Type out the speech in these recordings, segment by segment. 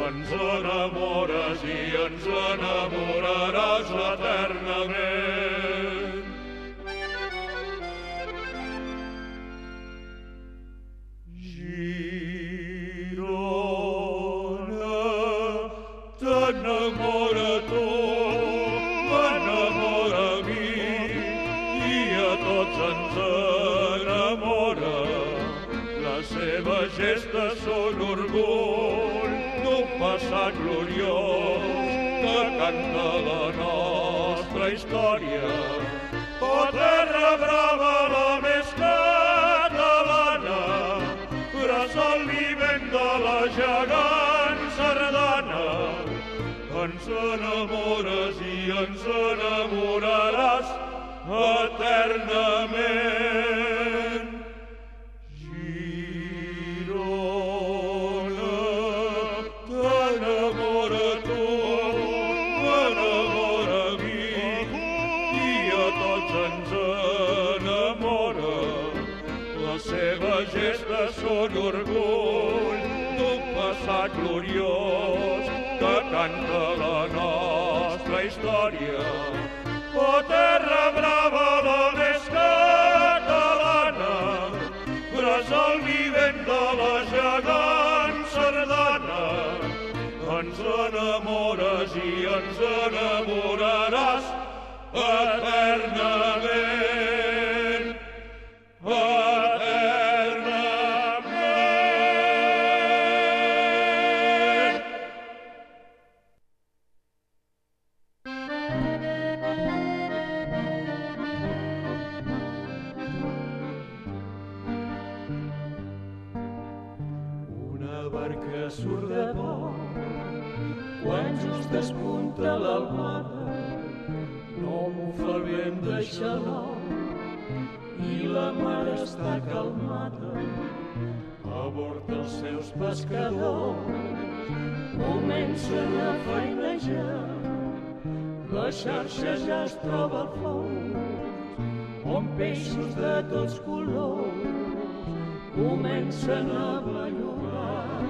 ens enamores i ens enamoraràs eternament. Girona, t'enamora tu, m'enamora a mi, i a tots ens enamora. Les seves gestes són orgull d'un passat gloriós que canta la nostra història. O terra brava, la més catalana, bressol vivent de la gegant sardana. Ens enamores i ens enamoraràs eternament. Girona, t'enamora tu, m'enamora a mi, i a tots ens enamora. Les seves gestes són orgull d'un passat gloriós que canta la nostra història. O terra brava, la més catalana, bressol vivent de la gegant sardana. Ens enamores i ens enamoraràs eternament, eternament. Una barca surt de port quan just despunta l'albada, no bufa el vent de xaló i la mar està calmada. A bord els seus pescadors comencen a feinejar, la xarxa ja es troba al fons, on peixos de tots colors comencen a bellugar.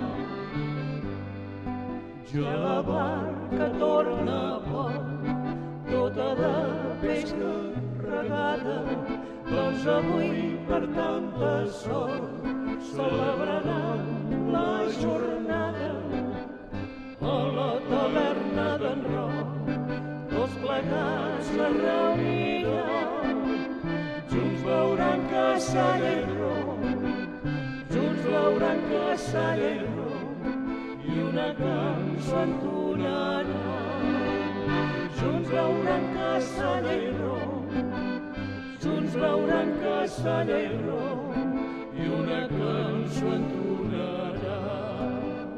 Ja la barca torna a port, tota de pesca regada, doncs avui per tanta sort celebraran la jornada. A la taverna d'en Roc tots plegats la reuniran, junts veuran caçar i rom, junts veuran caçar i rom, i una cançó entonaran. Junts veuran caçar i rom, junts veuran caçar i rom, i una cançó entonaran.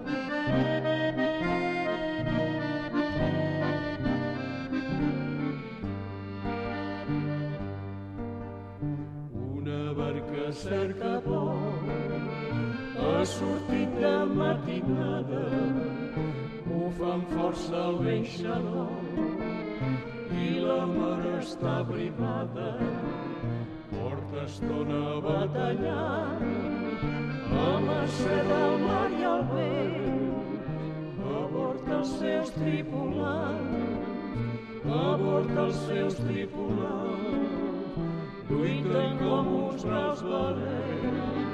Una barca cerca port ha sortit de matinada, bufa amb força el vent xalot i la mar està privada. Porta estona batallant a mercè del mar i el vent, a bord els seus tripulants, a bord els seus tripulants, lluiten com uns braus valents.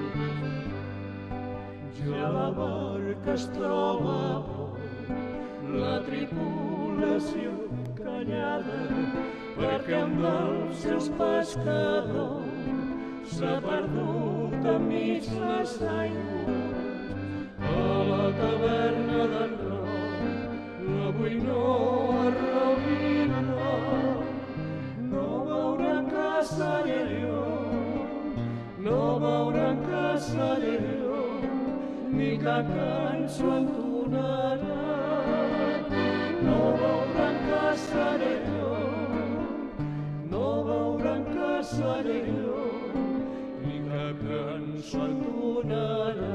Ja la barca es troba a port, la tripulació callada, perquè un dels seus pescadors s'ha perdut enmig les aigües. A la taverna d'en Roc avui no es reunirà, no veuran caçar i rom, no veuran caçar i rom, ni cap cançó entonarà. No veuran caçar i rom, no veuran caçar i rom, ni cap cançó entonarà.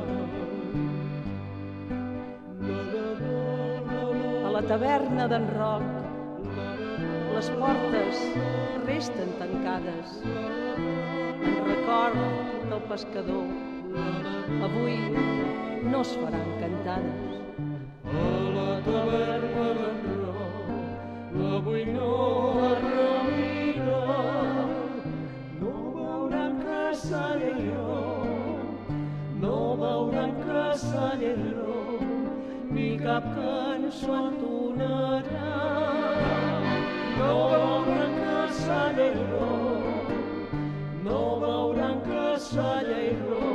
A la taverna d'en Roc les portes resten tancades en record del pescador. Avui no es faran cantades. A la taverna d'en Roc avui no es remira, no veuran caçallero, no veuran caçallero, ni cap cançó entonarà. No veuran caçallero, no veuran caçallero,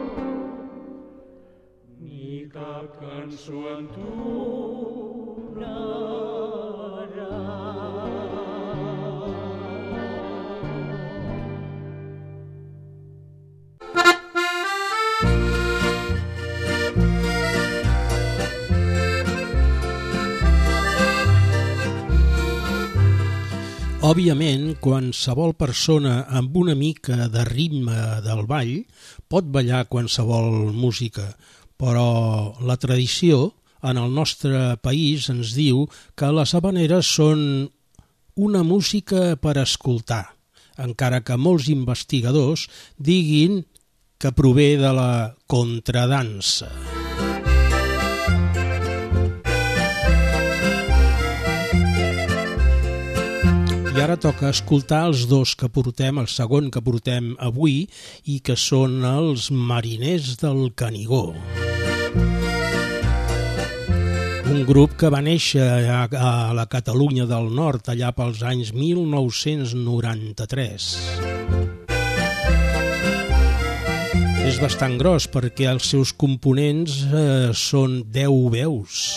ni cap cançó entonarà. Òbviament, qualsevol persona amb una mica de ritme del ball pot ballar qualsevol música, però la tradició en el nostre país ens diu que les habaneres són una música per escoltar, encara que molts investigadors diguin que prové de la contradansa. I ara toca escoltar els dos que portem, el segon que portem avui, i que són els Mariners del Canigó. Un grup que va néixer a la Catalunya del Nord allà pels anys 1993. És bastant gros perquè els seus components són 10 veus.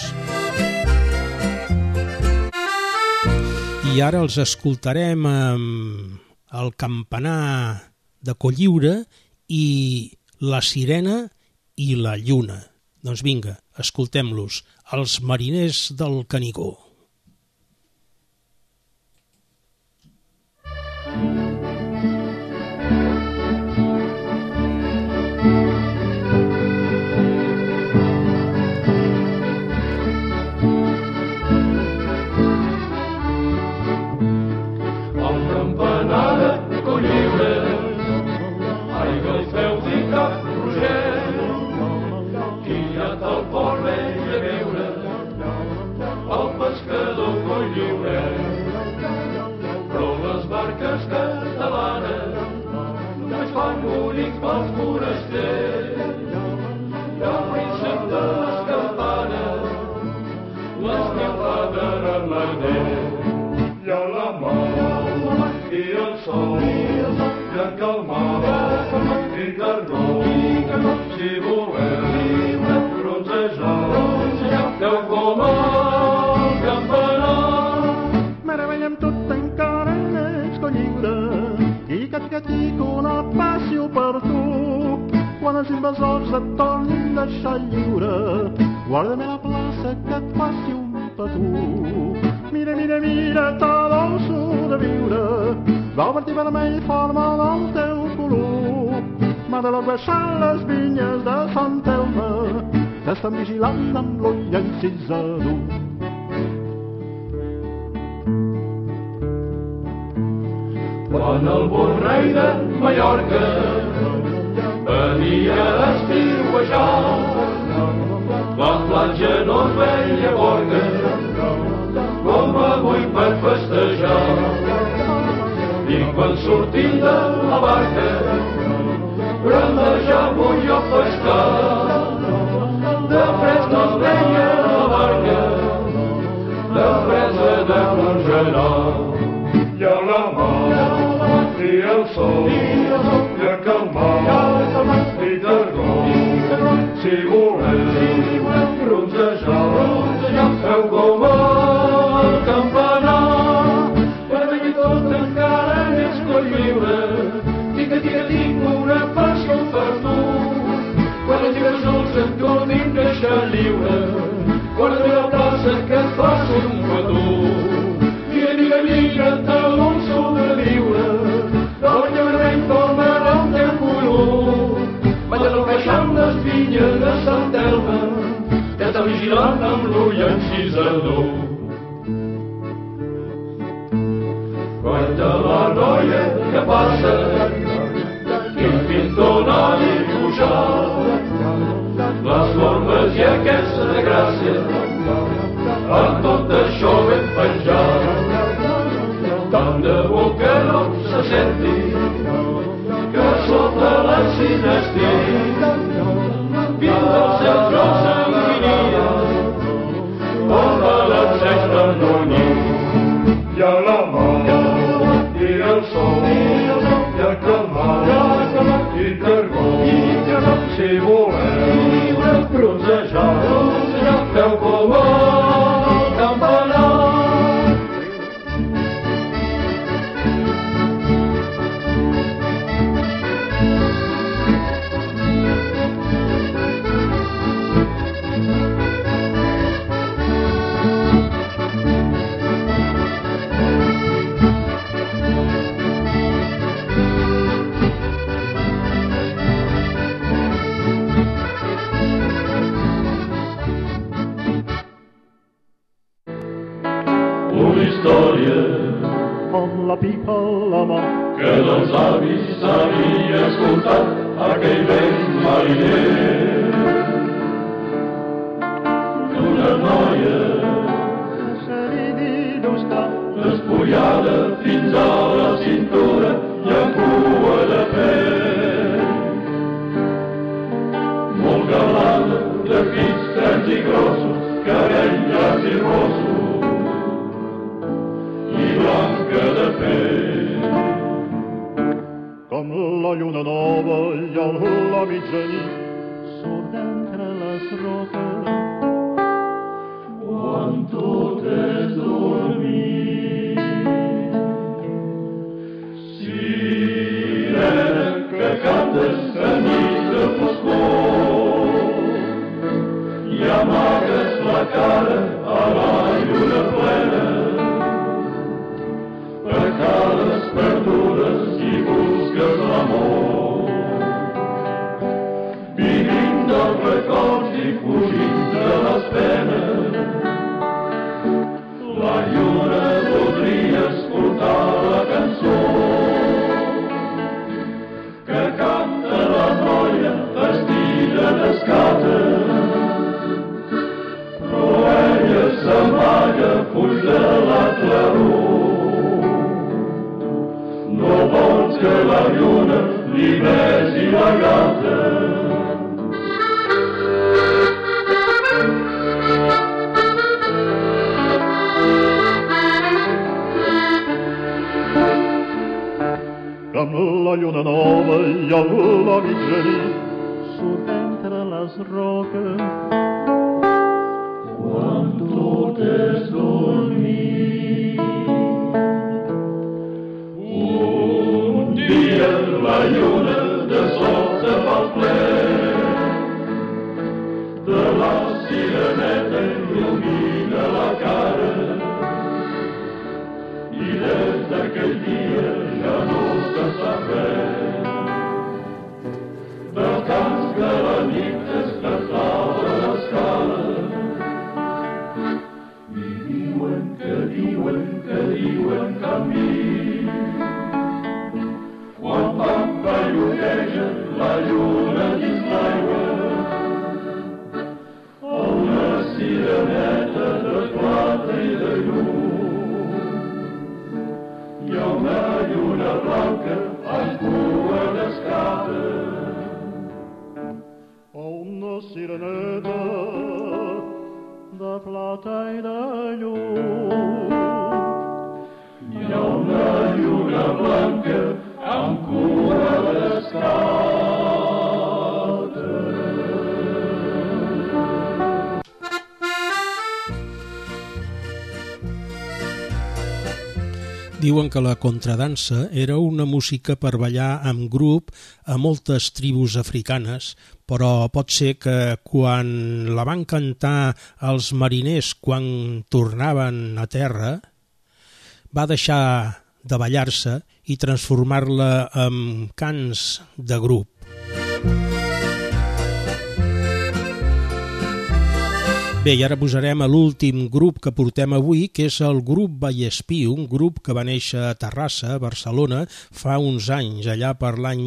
I ara els escoltarem amb el campanar de Cotlliure i la sirena i la lluna. Doncs vinga, escoltem-los, els Mariners del Canigó. els invasors et tornin a deixar lliure. Guarda'm la plaça que et faci un petó. Mira, mira, mira, t'adolço de viure. Blau, vermell, vermell forma el teu color. M'ha de baixar les vinyes de Sant Elme, t'estan vigilant amb l'ull encisador. Quan el bon rei de Mallorca venia a estiuejar, la platja no es veia porca, com avui per festejar. I quan sortim de la barca, brandejàvem jo a pescar. De fred no es veia la barca, de fresa de congelar. I a la mar, i el sol, i a calmar, i d'argó. Si voleu bronzejar, feu com el campanar. Per venir tot encara més Cotlliure, tinc una passió per tu. Quan els invasors et tornin a deixar lliure, guarda la plaça que et faci un petó. Mira, t'adolço de viure, l'ull vermell tornarà el teu color. Balla baixant les vinyes de Sant Elme, t'està vigilant amb l'ull encisador. Guarda la noia que passa, quin pintor n'ha dibuixat, les formes i aquesta gràcia, amb tot això ben penjat, tant de bo que no se senti, que sota la cinestria, vint del cel jo sanguinia, on balanceix l'harmonia. Hi ha la mà, i el sol, hi ha calmat, i carbó, si voleu bronzejar, feu com el campanar. Una història amb la pipa a la mà que dels avis s'havia escoltat aquell vell mariner d'una noia que se li dilusta despullada fins a la cintura i amb cua de fer, molt galada, de pits grans i grossos, cabell llarg i rossos i blanca de fer. com la lluna nova i a la mitjanit surt d'entre les roques Quan tot és dormit, sirena que cantes en nit de foscor i amagues la cara a la lluna plena, pecades perdudes i busques l'amor, vivint dels records i fugint de les penes. La lluna voldria escoltar la cançó que canta la noia vestida d'escata, però ella s'amaga fuig de la claror. No vols que la lluna li besi la gata. amb la lluna nova i a la mitjanit surt d'entre les roques Quan tot és dormit, un dia la lluna de sota pel ple de la sireneta il·lumina la cara i des d'aquell dia ja no se sap res del cants que la nit despertava a l'escala. I diuen canvi quan pampalluteja la lluna dins l'aigua a una sireneta de plata i de llum i a una lluna blanca amb cua d'escata. a una sireneta de plata i de llum Hi ha una lluna blanca amb cua d'escata. Diuen que la contradansa era una música per ballar en grup a moltes tribus africanes, però pot ser que quan la van cantar els mariners quan tornaven a terra, va deixar de ballar-se i transformar-la en cants de grup. Bé, i ara posarem a l'últim grup que portem avui, que és el grup Vallespí, un grup que va néixer a Terrassa, Barcelona, fa uns anys, allà per l'any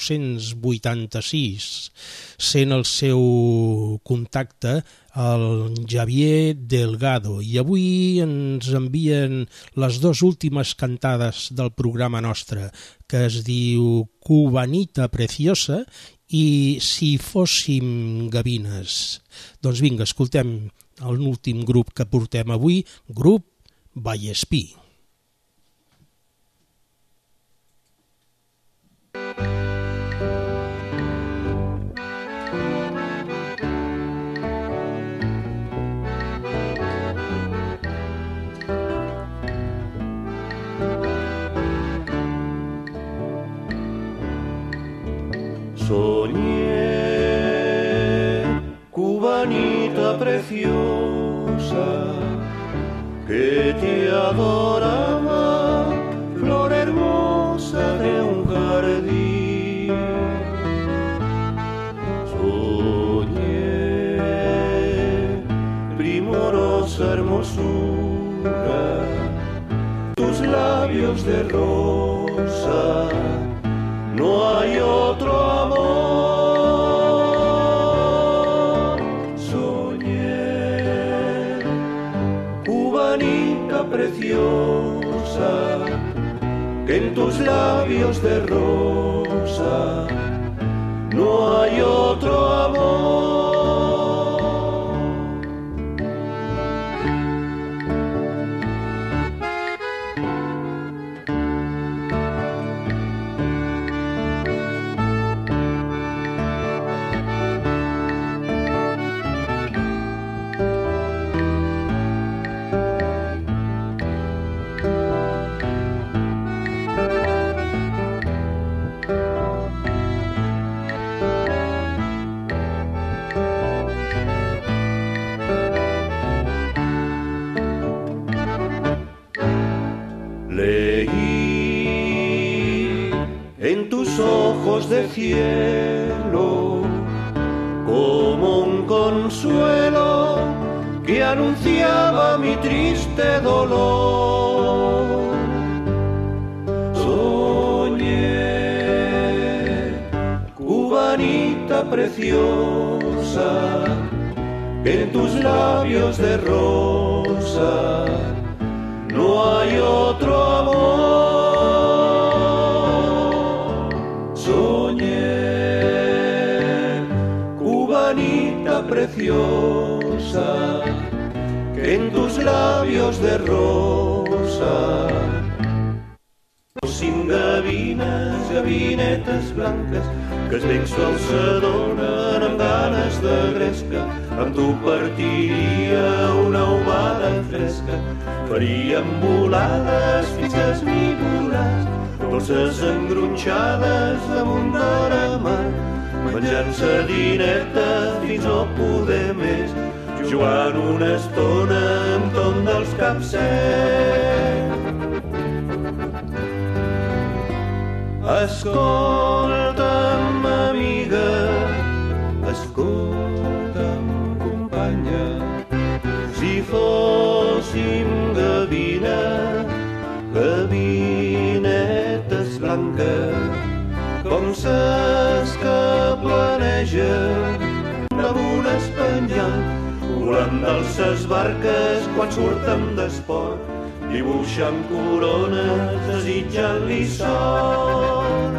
1986, sent el seu contacte el Javier Delgado. I avui ens envien les dues últimes cantades del programa nostre, que es diu Cubanita Preciosa i Si fóssim gavines. Doncs vinga, escoltem l'últim grup que portem avui, grup Vallespí. Soñé, cubanita preciosa, que te adoraba, flor hermosa de un jardín. Soñé, primorosa hermosura, tus labios de rosa. No hay otro amor. Soñé, cubanita preciosa, que en tus labios de rosa no hay otro amor. Leí en tus ojos de cielo como un consuelo que anunciaba mi triste dolor. Soñé, cubanita preciosa, que en tus labios de rosa no hay otro amor. Soñé, cubanita preciosa, que en tus labios de rosa, sin gavines, gavinetes blanques, que els becs sols s'adonen amb ganes de gresca. Amb tu partiria una ovada fresca, faríem volades fins que esmibolars, dolces engronxades damunt de la mar, menjant sardineta fins no poder més, jugant una estona amb tom dels capcers. Escolta'm, amiga, escolta'm, companya, si fóssim gavinetes blanques, com ses que planegen amb un espanyol, volant dels ses barques quan surten d'esport, dibuixant corones, desitjant-li sort.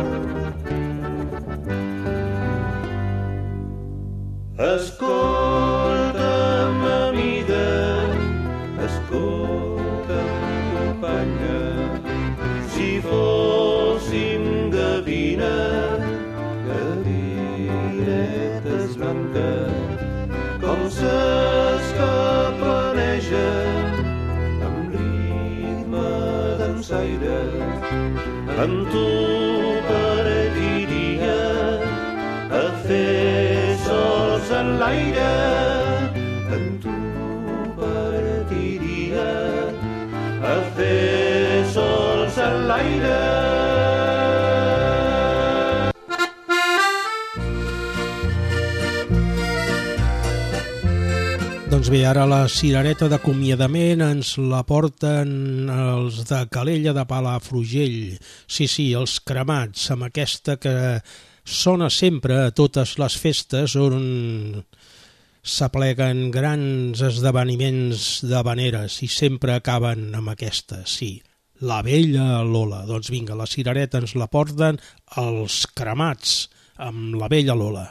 Escolta'm, amiga, escolta'm, companya, si fóssim gavinetes blanques, com ses que planegen amb tu partiria a fer sols en l'aire, amb tu partiria a fer sols en l'aire. Doncs bé, ara la cirereta d'acomiadament ens la porten els de Calella de Palafrugell. Sí, els cremats, amb aquesta que sona sempre a totes les festes on s'apleguen grans esdeveniments d'havaneres i sempre acaben amb aquesta, sí, la vella Lola. Doncs vinga, la cirereta ens la porten els cremats amb la vella Lola.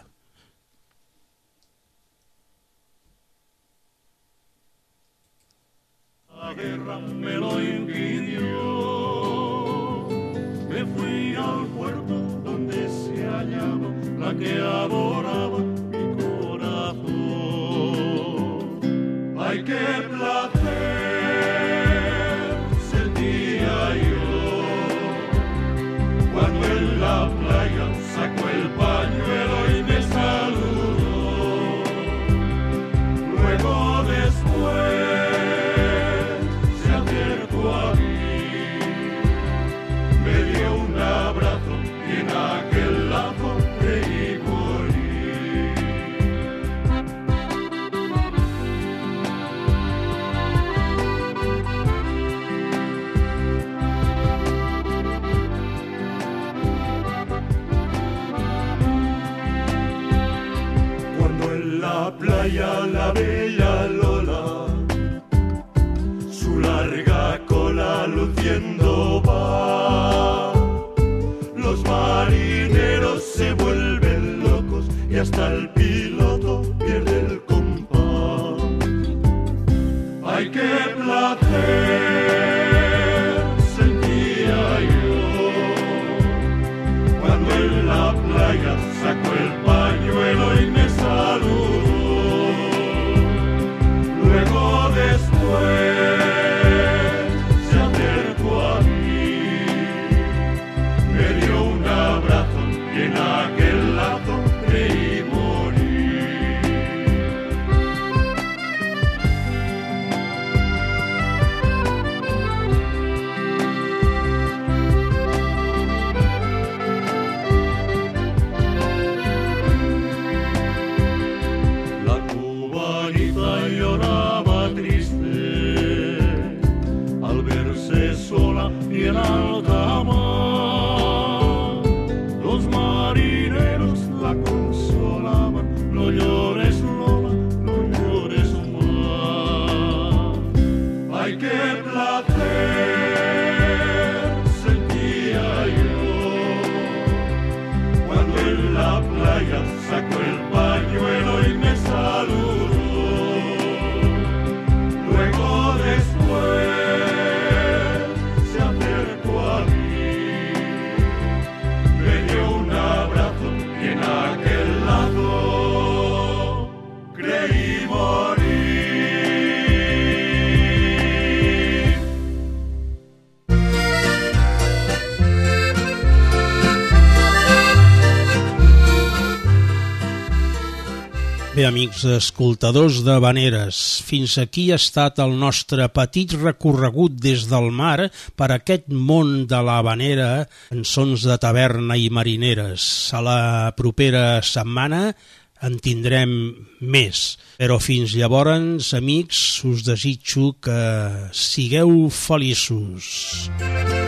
La guerra me lo impidió, me fui al puerto donde se hallaba la que adoraba mi corazón. Ay, qué placer sentía yo cuando en la playa sacó el pañuelo y me saludó. Luego después a mí, me dio un abrazo y en aquel lazo creí morir. Cuando en la playa la bella Lola su larga cola luciendo va, los marineros se vuelven locos y hasta el piloto pierde el compás. Ay, qué placer sentía yo cuando en la playa sacó el pañuelo y me saludó. Luego después en aquel lazo creí morir. La cubanita lloraba triste al verse sola y en alta mar. Los marineros la consolaban, no llores Lola, no llores más. Ay, qué placer sentía yo cuando en la playa sacó el pañuelo y me saludó. Luego después se acercó a mí, me dio un abrazo y en aquel lado creí morir. Bé, amics escoltadors d'havaneres, fins aquí ha estat el nostre petit recorregut des del mar per aquest món de l'havanera en sons de taverna i marineres. A la propera setmana en tindrem més, però fins llavors, amics, us desitjo que sigueu feliços.